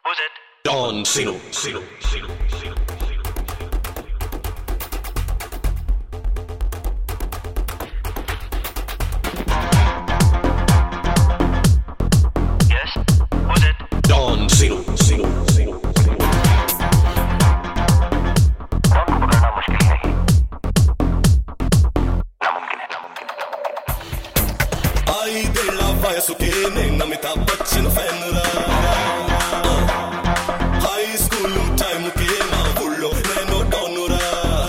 Who's it? Don Sino. Yes? Who's it? Don Sino. Don को पकड़ना मुश्किल ही नहीं, नामुमकिन है। आई देला वयसुके నేను అమితాబ్ బచ్చన్ ఫ్యాన్ రా హై స్కూల్ టైం కే మా ఊళ్ళో నేను డాన్ రా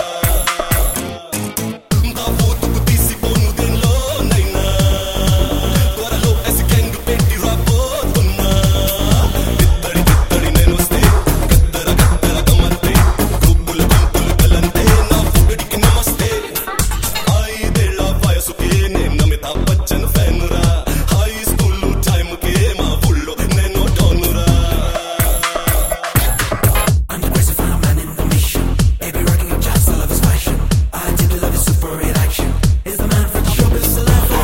నా ఫోటోకు తీసిపోను దేనిలో నైనా త్వరలో ఎస్ గ్యాంగ్ పెట్టి రాబోతున్నా ఇద్దడి నేను వస్తే గద్దర గమ్మత్తే గుబ్బులు కలంతే నా ఫుడికి నమస్తే ఐదేళ్ల వయసుకే నేను అమితాబ్ బచ్చన్ ఫ్యాన్ రా హై స్కూల్ టైం కే మా ఊళ్ళో నేను డాన్ రా I'm the crazy final man in the mission. Baby rocking your jazz, I love his fashion. I did love his super reaction. He's the man for the showbiz celebrity.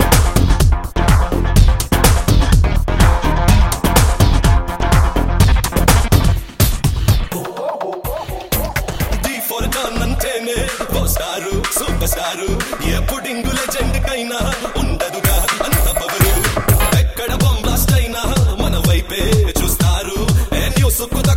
D for Don అంటేనే star super star ఏ pudding legend కైనా ఉండదుగా అంత power ఎక్కడ bomb blast అయినా మన వైపే చూస్తారు ఏ న్యూస్